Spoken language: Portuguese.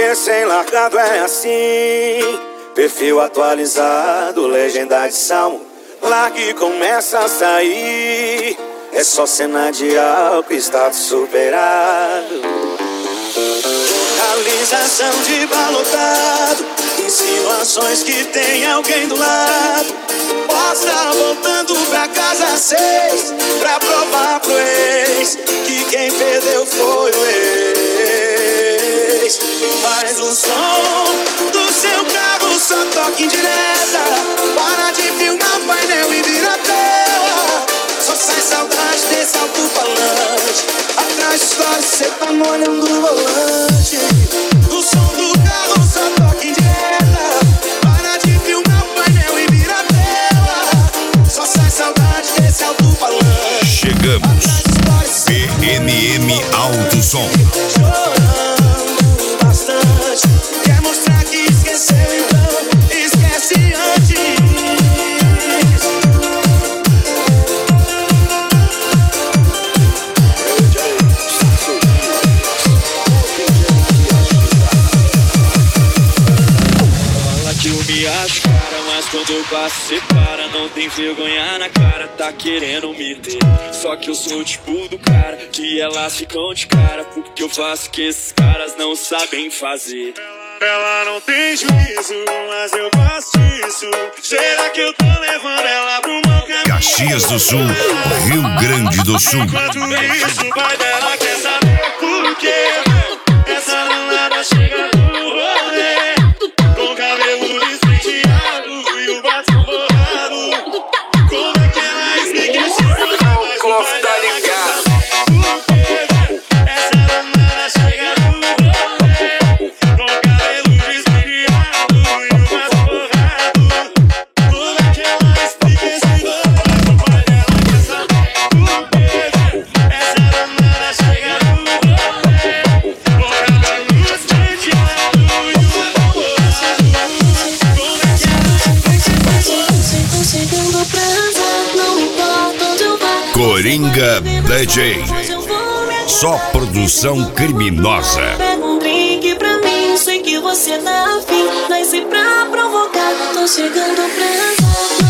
Recém-largado é assim, perfil atualizado, legenda de salmo. Larga e começa a sair, é só cena de álcool, status superado. Realização de balotado, insinuações que tem alguém do lado. Posta voltando pra casa às 6, pra provar pro ex que quem perdeu foi o ex. Faz o som do seu carro, só toque indireta. Para de filmar o painel e vira a tela. Só sai saudade desse alto-falante. Atrás de história cê tá molhando o volante. O som do carro, só toque indireta. Para de filmar o painel e vira a tela. Só sai saudade desse alto-falante. Chegamos, PNM Alto Som. Quer mostrar que esqueceu, então esquece antes. Fala que eu me acho cara, mas quando eu passo separa. Não tem vergonha na cara, tá querendo me ter. Só que eu sou o tipo do cara que elas ficam de cara, porque eu faço que esses caras não sabem fazer. Ela não tem juízo, mas eu gosto disso. Será que eu tô levando ela pro mau caminho? Caxias do Sul, Rio Grande do Sul. Enquanto isso, o pai dela quer saber por quê. Essa danada chega no rolê, com cabelo despenteado e o batom borrado. Como é que ela explica esse problema? Mas o pai dela quer saber por quê. Essa danada chega no rolê, com cabelo despenteado e o batom borrado. Como é que ela explica esse problema? Mas o pai dela quer saber por quê. Essa danada chega no rolê, com cabelo despenteado e o batom borrado. Como é que ela explica esse problema? Tô chegando pra arrasar, não importa onde eu vá. Coringa DJ. Hoje eu vou me Só produção criminosa. Pega um drink pra mim, sei que você tá afim. Nasce pra provocar, tô chegando pra arrasar.